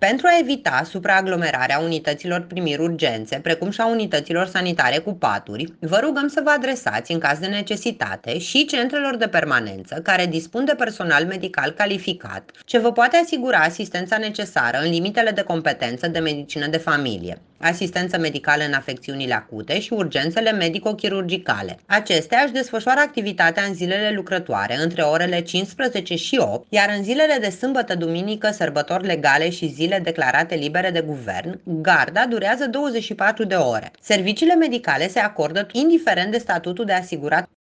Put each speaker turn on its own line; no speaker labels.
Pentru a evita supraaglomerarea unităților primiri urgențe, precum și a unităților sanitare cu paturi, vă rugăm să vă adresați în caz de necesitate și centrelor de permanență care dispun de personal medical calificat, ce vă poate asigura asistența necesară în limitele de competență de medicină de familie, asistență medicală în afecțiunile acute și urgențele medico-chirurgicale. Acestea își desfășoară activitatea în zilele lucrătoare între orele 15 și 8, iar în zilele de sâmbătă, duminică, sărbători legale și zile declarate libere de guvern, garda durează 24 de ore. Serviciile medicale se acordă indiferent de statutul de asigurat